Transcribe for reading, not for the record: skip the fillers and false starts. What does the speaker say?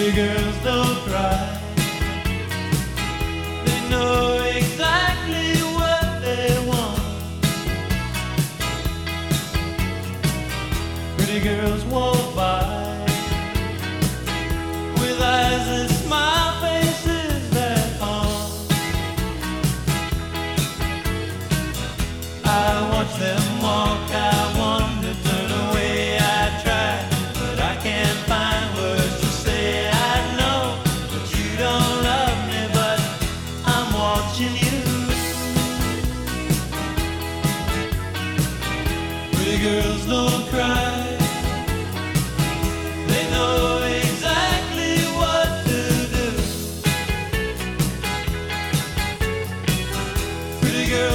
Pretty girls don't cry. They know exactly what they want. Pretty girls walk by with eyes that smile, faces that haunt. I watch them walk, I want to turn away, I try, but I can't find words to say. I know that you don't love me, but I'm watching you. Pretty girls don't cry.